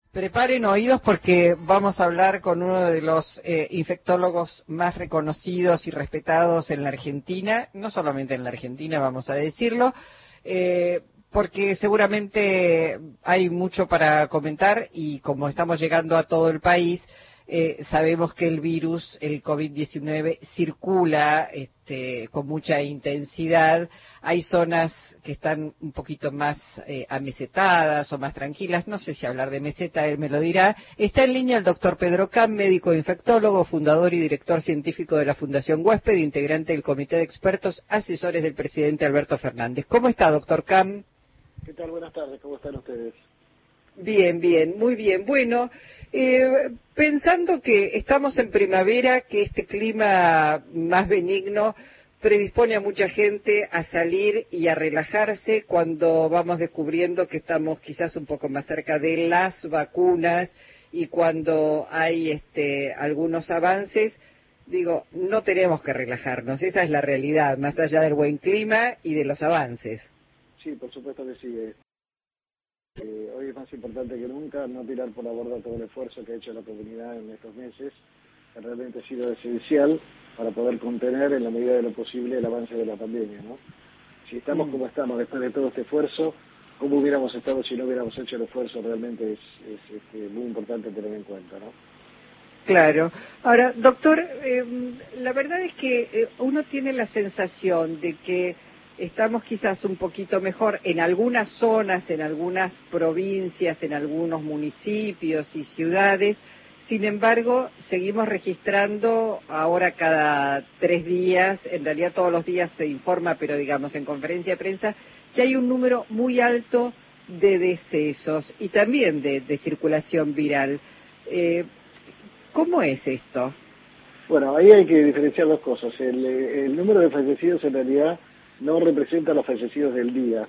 Preparen oídos porque vamos a hablar con uno de los infectólogos más reconocidos y respetados en la Argentina, no solamente en la Argentina, vamos a decirlo, porque seguramente hay mucho para comentar y como estamos llegando a todo el país, sabemos que el virus, el COVID-19, circula con mucha intensidad. Hay zonas que están un poquito más amesetadas o más tranquilas. No sé si hablar de meseta, él me lo dirá. Está en línea el doctor Pedro Cam, médico infectólogo, fundador y director científico de la Fundación Huésped, integrante del Comité de Expertos Asesores del presidente Alberto Fernández. ¿Cómo está, doctor Cam? ¿Qué tal? Buenas tardes, ¿cómo están ustedes? Bien, bien, muy bien. Bueno, pensando que estamos en primavera, que este clima más benigno predispone a mucha gente a salir y a relajarse cuando vamos descubriendo que estamos quizás un poco más cerca de las vacunas y cuando hay algunos avances, digo, no tenemos que relajarnos, esa es la realidad, más allá del buen clima y de los avances. Sí, por supuesto que sí. Hoy es más importante que nunca no tirar por la borda todo el esfuerzo que ha hecho la comunidad en estos meses, que realmente ha sido esencial para poder contener en la medida de lo posible el avance de la pandemia, ¿no? Si estamos como estamos después de todo este esfuerzo, ¿cómo hubiéramos estado si no hubiéramos hecho el esfuerzo? Realmente es muy importante tener en cuenta, ¿no? Claro. Ahora, doctor, la verdad es que uno tiene la sensación de que estamos quizás un poquito mejor en algunas zonas, en algunas provincias, en algunos municipios y ciudades. Sin embargo, seguimos registrando ahora cada 3 días, en realidad todos los días se informa, pero digamos en conferencia de prensa, que hay un número muy alto de decesos y también de circulación viral. ¿Cómo es esto? Bueno, ahí hay que diferenciar dos cosas. El número de fallecidos en realidad no representa los fallecidos del día,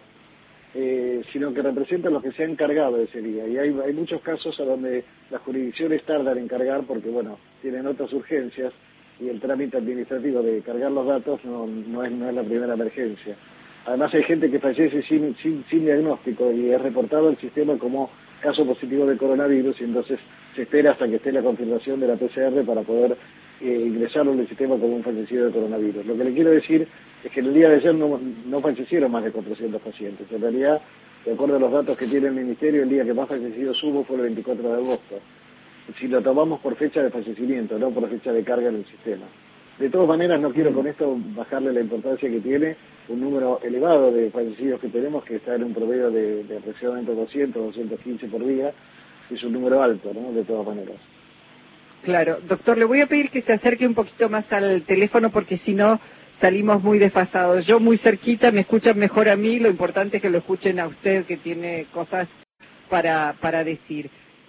sino que representa los que se han cargado ese día. Y hay muchos casos a donde las jurisdicciones tardan en cargar porque, bueno, tienen otras urgencias y el trámite administrativo de cargar los datos no es la primera emergencia. Además hay gente que fallece sin diagnóstico y es reportado al sistema como caso positivo de coronavirus y entonces se espera hasta que esté la confirmación de la PCR para poder ingresarlo en el sistema como un fallecido de coronavirus. Lo que le quiero decir es que el día de ayer no fallecieron más de 400 pacientes. En realidad, de acuerdo a los datos que tiene el Ministerio, el día que más fallecidos hubo fue el 24 de agosto. Si lo tomamos por fecha de fallecimiento, no por fecha de carga en el sistema. De todas maneras, no quiero con esto bajarle la importancia que tiene un número elevado de fallecidos que tenemos, que está en un promedio de aproximadamente 200, 215 por día. Es un número alto, ¿no? De todas maneras. Claro. Doctor, le voy a pedir que se acerque un poquito más al teléfono porque si no salimos muy desfasados. Yo muy cerquita, me escuchan mejor a mí, lo importante es que lo escuchen a usted que tiene cosas para decir.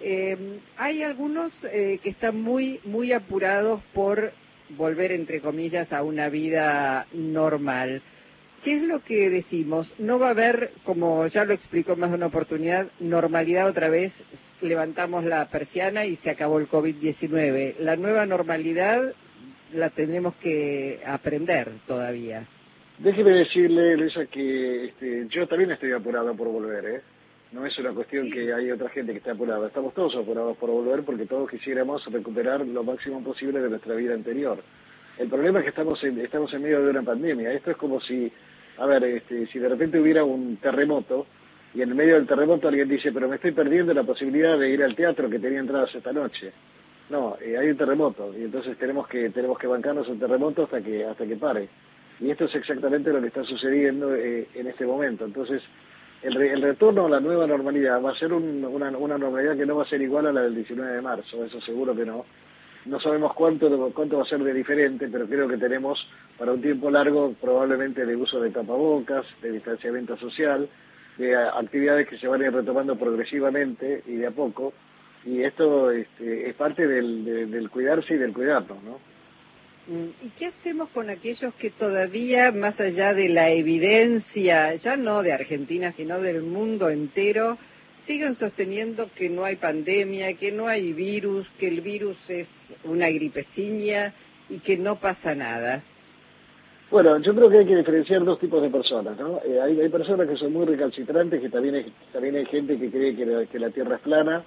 Hay algunos que están muy apurados por volver, entre comillas, a una vida normal. ¿Qué es lo que decimos? No va a haber, como ya lo explicó más de una oportunidad, normalidad otra vez, levantamos la persiana y se acabó el COVID-19. La nueva normalidad la tenemos que aprender todavía. Déjeme decirle, Luisa, que yo también estoy apurado por volver, ¿eh? No es una cuestión que hay otra gente que esté apurada. Estamos todos apurados por volver porque todos quisiéramos recuperar lo máximo posible de nuestra vida anterior. El problema es que estamos en medio de una pandemia. Esto es como si, si de repente hubiera un terremoto y en el medio del terremoto alguien dice, pero me estoy perdiendo la posibilidad de ir al teatro que tenía entradas esta noche. No, hay un terremoto y entonces tenemos que bancarnos el terremoto hasta que pare. Y esto es exactamente lo que está sucediendo en este momento. Entonces, el retorno a la nueva normalidad va a ser una normalidad que no va a ser igual a la del 19 de marzo, eso seguro que no. No sabemos cuánto va a ser de diferente, pero creo que tenemos para un tiempo largo probablemente de uso de tapabocas, de distanciamiento social, de actividades que se van a ir retomando progresivamente y de a poco. Y esto es parte del cuidarse y del cuidarnos, ¿no? ¿Y qué hacemos con aquellos que todavía, más allá de la evidencia, ya no de Argentina, sino del mundo entero, siguen sosteniendo que no hay pandemia, que no hay virus, que el virus es una gripeciña y que no pasa nada? Bueno, yo creo que hay que diferenciar dos tipos de personas, ¿no? Hay personas que son muy recalcitrantes, que también hay gente que cree que la Tierra es plana,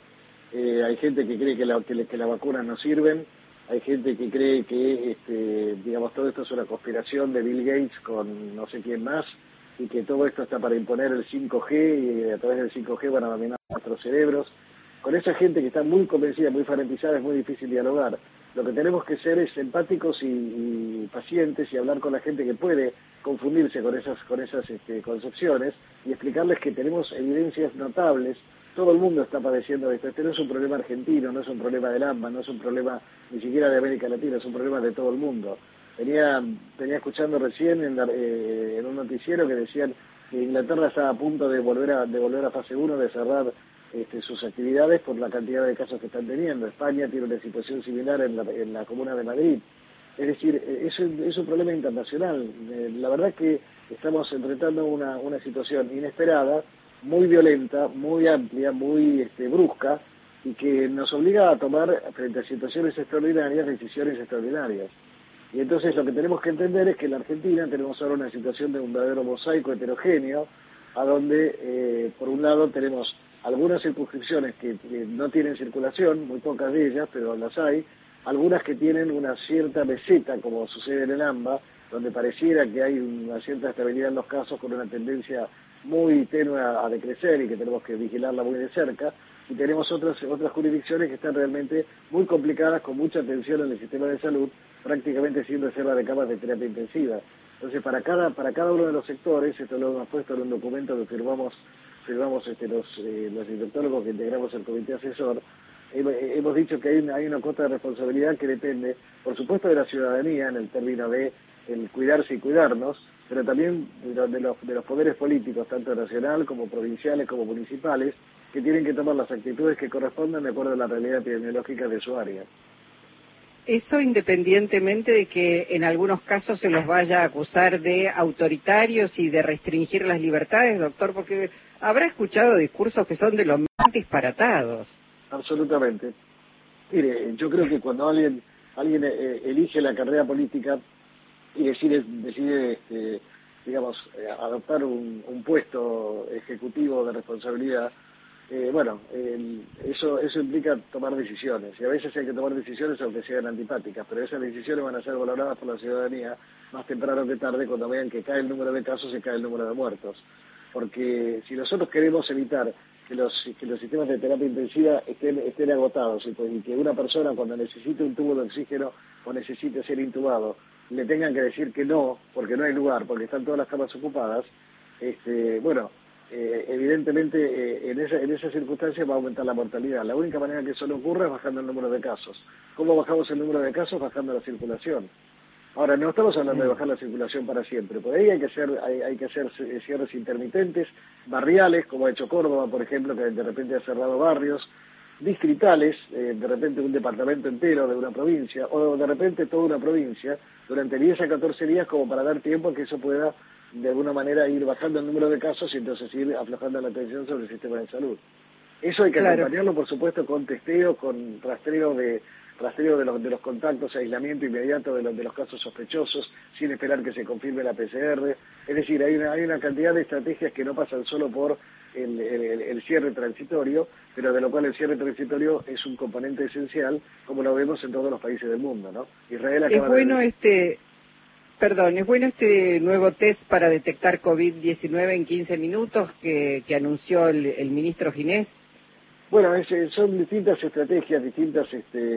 hay gente que cree que las vacunas no sirven, hay gente que cree que, digamos, todo esto es una conspiración de Bill Gates con no sé quién más, y que todo esto está para imponer el 5G, y a través del 5G van a dominar nuestros cerebros. Con esa gente que está muy convencida, muy fanatizada, es muy difícil dialogar. Lo que tenemos que ser es empáticos y pacientes, y hablar con la gente que puede confundirse con esas concepciones, y explicarles que tenemos evidencias notables. Todo el mundo está padeciendo de esto. Este no es un problema argentino, no es un problema del AMBA, no es un problema ni siquiera de América Latina, es un problema de todo el mundo. Venía escuchando recién en un noticiero que decían que Inglaterra está a punto de volver a fase 1, de cerrar sus actividades por la cantidad de casos que están teniendo. España tiene una situación similar en la Comuna de Madrid. Es decir, es un problema internacional. La verdad que estamos enfrentando una situación inesperada, muy violenta, muy amplia, muy brusca, y que nos obliga a tomar, frente a situaciones extraordinarias, decisiones extraordinarias. Y entonces lo que tenemos que entender es que en la Argentina tenemos ahora una situación de un verdadero mosaico heterogéneo, a donde, por un lado, tenemos algunas circunscripciones que no tienen circulación, muy pocas de ellas, pero las hay, algunas que tienen una cierta meseta, como sucede en el AMBA, donde pareciera que hay una cierta estabilidad en los casos, con una tendencia muy tenue a decrecer, y que tenemos que vigilarla muy de cerca. Y tenemos otras jurisdicciones que están realmente muy complicadas, con mucha tensión en el sistema de salud, prácticamente sin reserva de camas de terapia intensiva. Entonces, para cada uno de los sectores, esto lo hemos puesto en un documento que firmamos los infectólogos que integramos el comité asesor. Hemos dicho que hay una cuota de responsabilidad que depende, por supuesto, de la ciudadanía, en el término de el cuidarse y cuidarnos, pero también de los poderes políticos, tanto nacional como provinciales como municipales, que tienen que tomar las actitudes que correspondan de acuerdo a la realidad epidemiológica de su área. Eso independientemente de que en algunos casos se los vaya a acusar de autoritarios y de restringir las libertades, doctor, porque habrá escuchado discursos que son de los más disparatados. Absolutamente. Mire, yo creo que cuando alguien elige la carrera política y decide digamos, adoptar un puesto ejecutivo de responsabilidad, eso implica tomar decisiones, y a veces hay que tomar decisiones aunque sean antipáticas, pero esas decisiones van a ser valoradas por la ciudadanía más temprano que tarde, cuando vean que cae el número de casos y cae el número de muertos. Porque si nosotros queremos evitar que los sistemas de terapia intensiva estén agotados, y que una persona, cuando necesite un tubo de oxígeno o necesite ser intubado, le tengan que decir que no, porque no hay lugar, porque están todas las camas ocupadas, evidentemente en esas circunstancias va a aumentar la mortalidad. La única manera que eso no ocurra es bajando el número de casos. ¿Cómo bajamos el número de casos? Bajando la circulación. Ahora, no estamos hablando de bajar la circulación para siempre. Por ahí hay que hacer cierres intermitentes, barriales, como ha hecho Córdoba, por ejemplo, que de repente ha cerrado barrios, distritales, de repente un departamento entero de una provincia, o de repente toda una provincia, durante 10 a 14 días, como para dar tiempo a que eso pueda, de alguna manera, ir bajando el número de casos y entonces ir aflojando la tensión sobre el sistema de salud. Eso hay que acompañarlo, por supuesto, con testeo, con rastreo de los contactos, aislamiento inmediato de los casos sospechosos, sin esperar que se confirme la PCR. Es decir, hay una cantidad de estrategias que no pasan solo por el cierre transitorio, pero de lo cual el cierre transitorio es un componente esencial, como lo vemos en todos los países del mundo, ¿no? Israel acaba es bueno este nuevo test para detectar COVID-19 en 15 minutos que anunció el ministro Ginés. Bueno, son distintas estrategias, distintas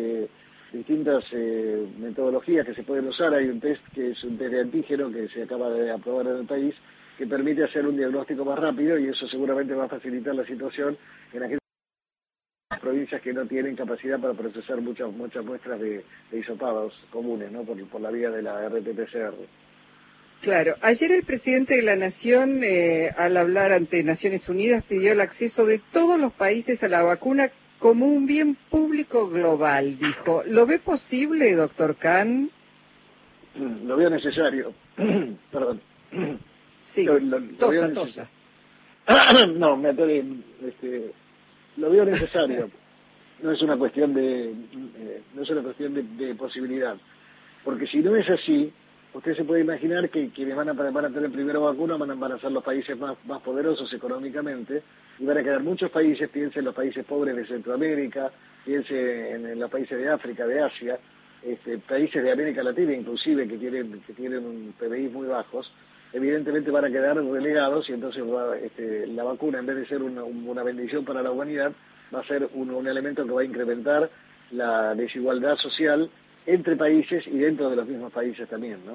metodologías que se pueden usar. Hay un test que es un test de antígeno que se acaba de aprobar en el país, que permite hacer un diagnóstico más rápido, y eso seguramente va a facilitar la situación en aquellas provincias que no tienen capacidad para procesar muchas muestras de hisopados comunes, ¿no? Por la vía de la RT-PCR. Claro, ayer el presidente de la Nación, al hablar ante Naciones Unidas, pidió el acceso de todos los países a la vacuna como un bien público global, dijo. ¿Lo ve posible, doctor Khan? Lo veo necesario. Perdón. Sí, lo veo tosa. No, me atoré. Lo veo necesario. No es una cuestión de posibilidad. Porque si no es así, usted se puede imaginar que quienes van a tener primero vacuna van a ser los países más poderosos económicamente, y van a quedar muchos países, piense en los países pobres de Centroamérica, piense en los países de África, de Asia, países de América Latina inclusive que tienen un PBI muy bajos, evidentemente van a quedar relegados, y entonces la vacuna, en vez de ser una bendición para la humanidad, va a ser un elemento que va a incrementar la desigualdad social entre países y dentro de los mismos países también, ¿no?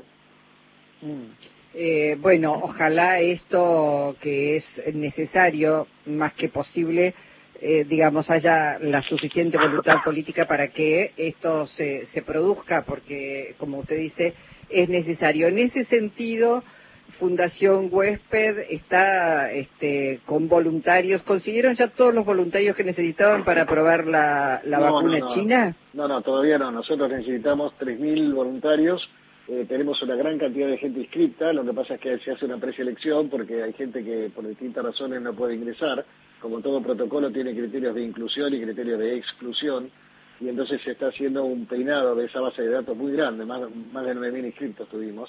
Bueno, ojalá esto que es necesario, más que posible, digamos, haya la suficiente voluntad política para que esto se produzca, porque, como usted dice, es necesario. En ese sentido, Fundación Huésped está con voluntarios. ¿Consiguieron ya todos los voluntarios que necesitaban para probar la vacuna china? No, todavía no. Nosotros necesitamos 3.000 voluntarios. Tenemos una gran cantidad de gente inscripta. Lo que pasa es que se hace una preselección porque hay gente que por distintas razones no puede ingresar. Como todo protocolo tiene criterios de inclusión y criterios de exclusión, y entonces se está haciendo un peinado de esa base de datos muy grande, más de 9.000 inscriptos tuvimos.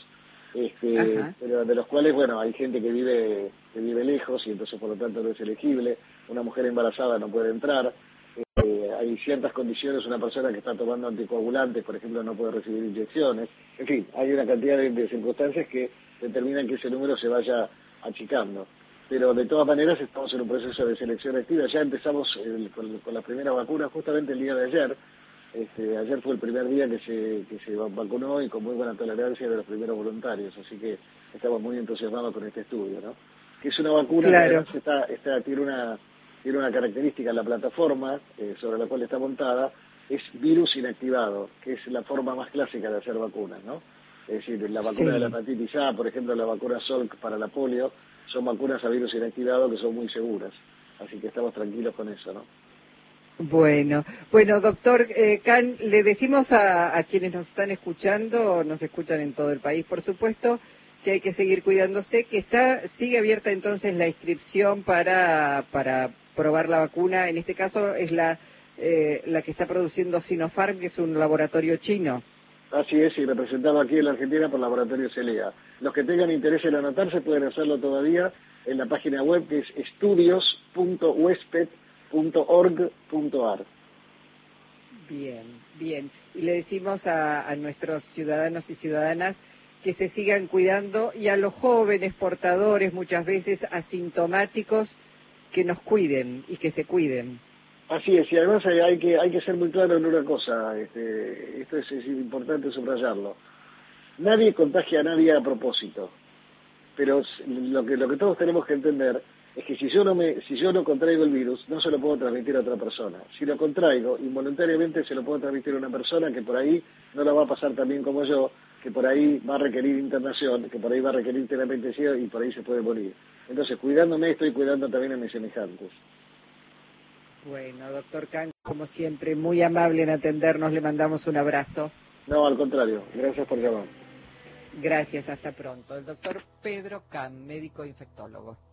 Pero de los cuales, bueno, hay gente que vive lejos y entonces por lo tanto no es elegible. Una mujer embarazada no puede entrar. Hay ciertas condiciones, una persona que está tomando anticoagulantes, por ejemplo, no puede recibir inyecciones. En fin, hay una cantidad de circunstancias que determinan que ese número se vaya achicando. Pero de todas maneras estamos en un proceso de selección activa. Ya empezamos con la primera vacuna justamente el día de ayer. Ayer fue el primer día que se vacunó, y con muy buena tolerancia de los primeros voluntarios, así que estamos muy entusiasmados con este estudio, ¿no? Que es una vacuna claro. que tiene una característica en la plataforma sobre la cual está montada, es virus inactivado, que es la forma más clásica de hacer vacunas, ¿no? Es decir, la vacuna de la hepatitis A, por ejemplo, la vacuna Salk para la polio, son vacunas a virus inactivado que son muy seguras, así que estamos tranquilos con eso, ¿no? Bueno, doctor Khan, le decimos a quienes nos están escuchando, nos escuchan en todo el país, por supuesto, que hay que seguir cuidándose, que sigue abierta entonces la inscripción para probar la vacuna. En este caso es la que está produciendo Sinopharm, que es un laboratorio chino. Así es, y representado aquí en la Argentina por Laboratorio Celea. Los que tengan interés en anotarse pueden hacerlo todavía en la página web, que es estudios.huesped.org.ar. Bien. Y le decimos a nuestros ciudadanos y ciudadanas que se sigan cuidando, y a los jóvenes portadores, muchas veces asintomáticos, que nos cuiden y que se cuiden. Así es, y además hay que ser muy claro en una cosa, esto es importante subrayarlo. Nadie contagia a nadie a propósito, pero lo que todos tenemos que entender es que si yo no contraigo el virus, no se lo puedo transmitir a otra persona. Si lo contraigo, involuntariamente se lo puedo transmitir a una persona que por ahí no la va a pasar tan bien como yo, que por ahí va a requerir internación, que por ahí va a requerir terapia intensiva y por ahí se puede morir. Entonces, cuidándome, estoy cuidando también a mis semejantes. Bueno, doctor Khan, como siempre, muy amable en atendernos, le mandamos un abrazo. No, al contrario, gracias por llamar. Gracias, hasta pronto. El doctor Pedro Khan, médico infectólogo.